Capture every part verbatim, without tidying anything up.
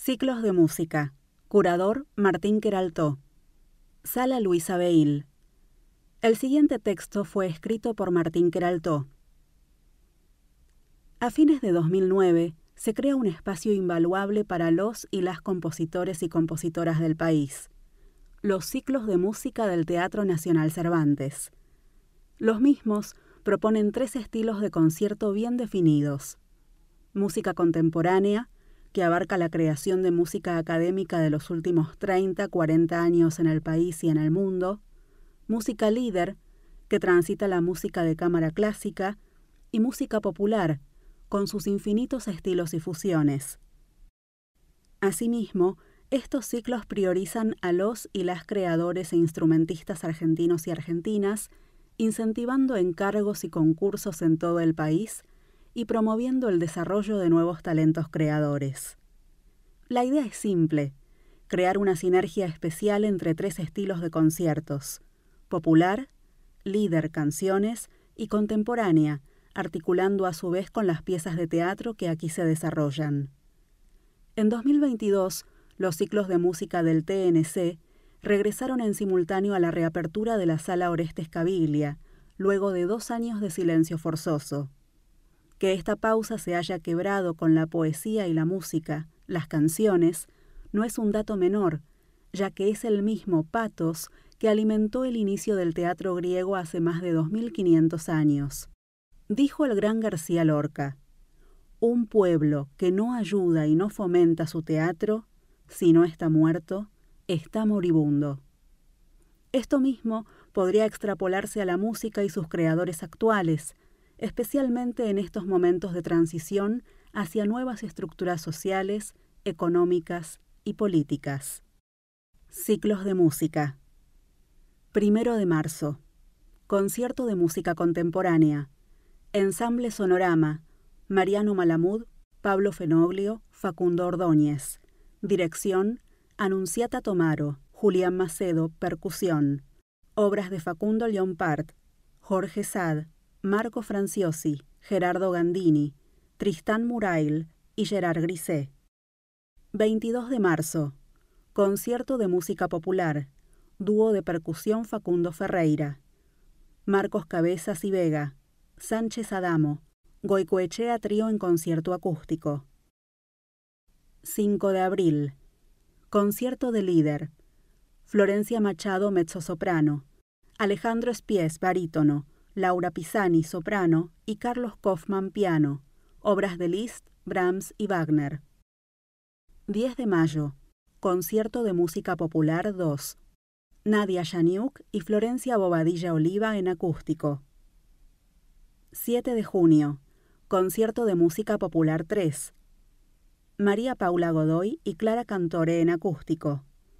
Ciclos de música. Curador Martín Queraltó. Sala Luisa Beil. El siguiente texto fue escrito por Martín Queraltó. A fines de dos mil nueve se crea un espacio invaluable para los y las compositores y compositoras del país. Los ciclos de música del Teatro Nacional Cervantes. Los mismos proponen tres estilos de concierto bien definidos. Música contemporánea, que abarca la creación de música académica de los últimos treinta, cuarenta años en el país y en el mundo. Música líder, que transita la música de cámara clásica, y música popular, con sus infinitos estilos y fusiones. Asimismo, estos ciclos priorizan a los y las creadores e instrumentistas argentinos y argentinas, incentivando encargos y concursos en todo el país y promoviendo el desarrollo de nuevos talentos creadores. La idea es simple: crear una sinergia especial entre tres estilos de conciertos: popular, líder canciones y contemporánea, articulando a su vez con las piezas de teatro que aquí se desarrollan. En dos mil veintidós, los ciclos de música del T N C regresaron en simultáneo a la reapertura de la Sala Orestes Caviglia, luego de dos años de silencio forzoso. Que esta pausa se haya quebrado con la poesía y la música, las canciones, no es un dato menor, ya que es el mismo patos que alimentó el inicio del teatro griego hace más de dos mil quinientos años. Dijo el gran García Lorca: un pueblo que no ayuda y no fomenta su teatro, si no está muerto, está moribundo. Esto mismo podría extrapolarse a la música y sus creadores actuales, especialmente en estos momentos de transición hacia nuevas estructuras sociales, económicas y políticas. Ciclos de música. Primero de marzo. Concierto de música contemporánea. Ensamble Sonorama. Mariano Malamud, Pablo Fenoglio, Facundo Ordóñez. Dirección: Anunciata Tomaro, Julián Macedo, percusión. Obras de Facundo Llompart, Jorge Sad, Marco Franciosi, Gerardo Gandini, Tristán Murail y Gerard Grisé. veintidós de marzo. Concierto de música popular. Dúo de percusión Facundo Ferreira. Marcos Cabezas y Vega. Sánchez Adamo. Goicoechea Trío en concierto acústico. cinco de abril. Concierto de líder. Florencia Machado, mezzosoprano. Alejandro Spies, barítono. Laura Pisani, soprano. Y Carlos Kaufmann, piano. Obras de Liszt, Brahms y Wagner. diez de mayo. Concierto de música popular dos. Nadia Janiuk y Florencia Bobadilla Oliva en acústico. siete de junio. Concierto de música popular tres. María Paula Godoy y Clara Cantore en acústico.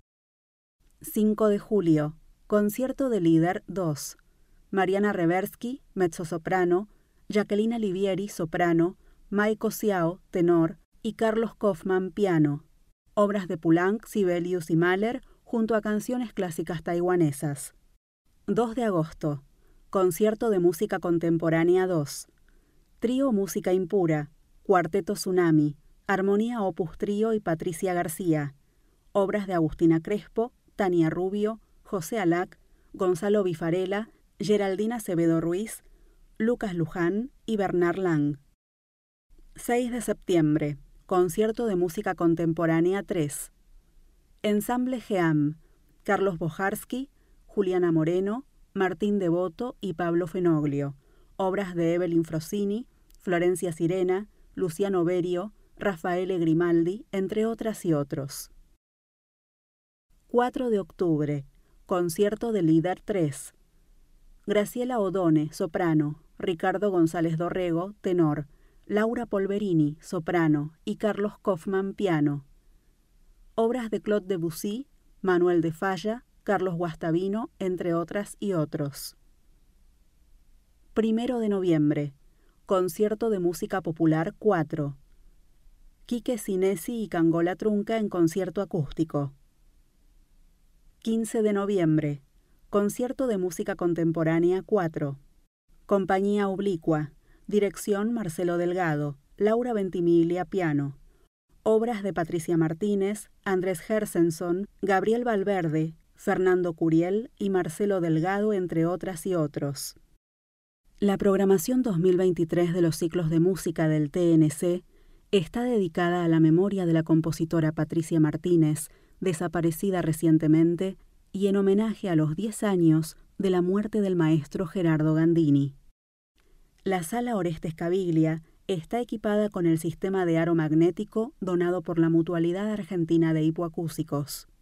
cinco de julio. Concierto de líder dos. Mariana Reversky, mezzosoprano, Jacqueline Alivieri, soprano, Maiko Xiao, tenor, y Carlos Kaufmann, piano. Obras de Poulenc, Sibelius y Mahler, junto a canciones clásicas taiwanesas. dos de agosto. Concierto de música contemporánea dos. Trío Música Impura, Cuarteto Tsunami, Armonía Opus Trío y Patricia García. Obras de Agustina Crespo, Tania Rubio, José Alac, Gonzalo Bifarela, Geraldina Acevedo Ruiz, Lucas Luján y Bernard Lang. seis de septiembre. Concierto de música contemporánea tres. Ensamble Geam, Carlos Bojarsky, Juliana Moreno, Martín Devoto y Pablo Fenoglio. Obras de Evelyn Frosini, Florencia Sirena, Luciano Berio, Raffaele Grimaldi, entre otras y otros. cuatro de octubre. Concierto de líder tres. Graciela Odone, soprano, Ricardo González Dorrego, tenor, Laura Polverini, soprano, y Carlos Kaufmann, piano. Obras de Claude Debussy, Manuel de Falla, Carlos Guastavino, entre otras y otros. Primero de noviembre. Concierto de música popular cuatro. Quique Sinesi y Cangola Trunca en concierto acústico. quince de noviembre. Concierto de música contemporánea cuatro. Compañía Oblicua. Dirección Marcelo Delgado. Laura Ventimiglia, piano. obras de Patricia Martínez, Andrés Gershenson, Gabriel Valverde, Fernando Curiel y Marcelo Delgado, entre otras y otros. La programación dos mil veintitrés de los ciclos de música del T N C está dedicada a la memoria de la compositora Patricia Martínez, desaparecida recientemente, y en homenaje a los diez años de la muerte del maestro Gerardo Gandini. La Sala Orestes Caviglia está equipada con el sistema de aro magnético donado por la Mutualidad Argentina de Hipoacúsicos.